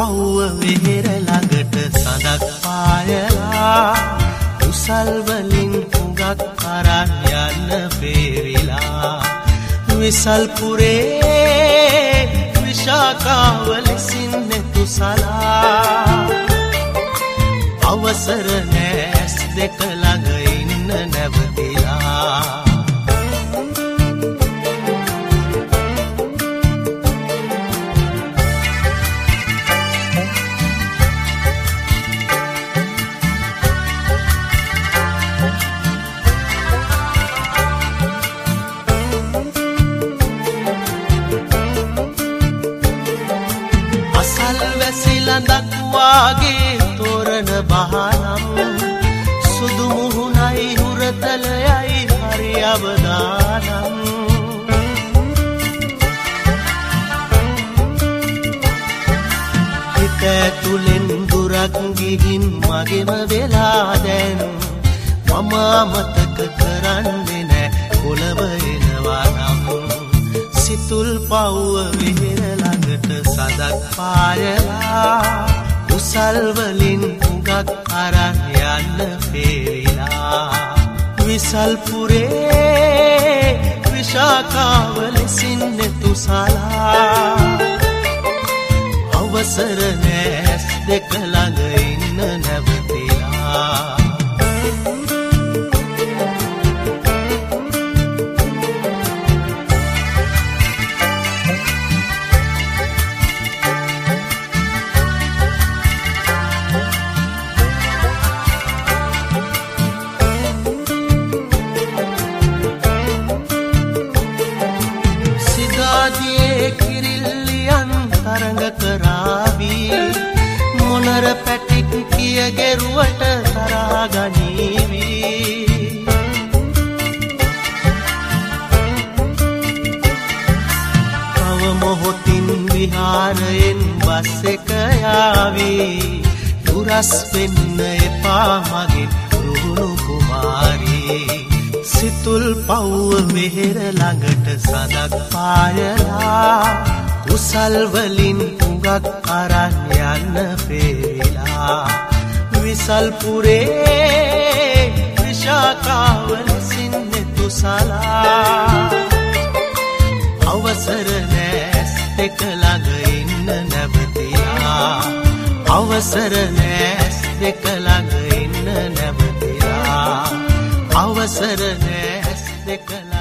පව්ව වෙහෙර ළඟට සඳක් පායලා කුසල් වලින් හුඟක් අරන් යන්න වේවිලා විසල් පුරේ විශාකාව ලෙසින් නෙතුසලා අවසර නැස් දෙක ළඟ ඉන්න නැවතිලා ලඳක් වාගේ තෝරන බහනම් සුදු මුහුණයි හුරතලයයි හරි අවදානම් හිත ඇතුලෙන් දුරක් ගිහින් මගෙම වෙලා දැන් මම අමතක කරන්නේ නෑ කොළඹ එනවා නම් සිතුල් පව්ව වෙහෙර ළඟට සඳක් පායලා කුසල් වලින් හුඟක් අරන් යන්න වේවිලා විසල් පුරේ විශාකාව ලෙසින් නෙතුසලා අවසර නැස් දෙක ළඟ ඉන්න නැවතිලා මොනර පැටික් කිය ගෙරුවට තරහා ගනීවි තව මොහොතින් විහාරයෙන් බස් එක යාවි දුරස් වෙන්න එපා මගේ රුහුණු කුමාරී සිතුල් පව්ව වෙහෙර ළඟට සඳක් පායලා කුසල් වලින් හුඟක් අරන් යන්න වේවිලා විසල් පුරේ විශාකාව ලෙසින් නෙතුසලා අවසර නැස් දෙක ළඟ ඉන්න නැවතිලා අවසර නැස් දෙක ළඟ ඉන්න නැවතිලා අවසර නැස් දෙක